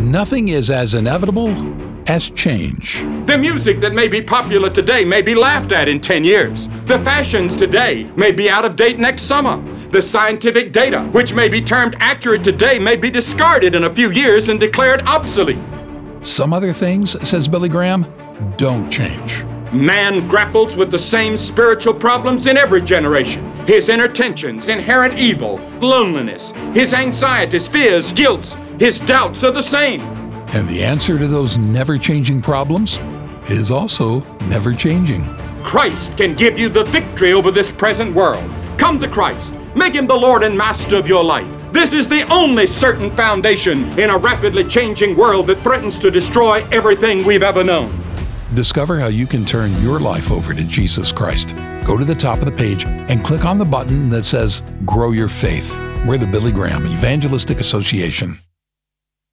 Nothing is as inevitable as change. The music that may be popular today may be laughed at in 10 years. The fashions today may be out of date next summer. The scientific data, which may be termed accurate today, may be discarded in a few years and declared obsolete. Some other things, says Billy Graham, don't change. Man grapples with the same spiritual problems in every generation. His inner tensions, inherent evil, loneliness, his anxieties, fears, guilts, his doubts are the same. And the answer to those never-changing problems is also never-changing. Christ can give you the victory over this present world. Come to Christ. Make him the Lord and Master of your life. This is the only certain foundation in a rapidly changing world that threatens to destroy everything we've ever known. Discover how you can turn your life over to Jesus Christ. Go to the top of the page and click on the button that says Grow Your Faith. We're the Billy Graham Evangelistic Association.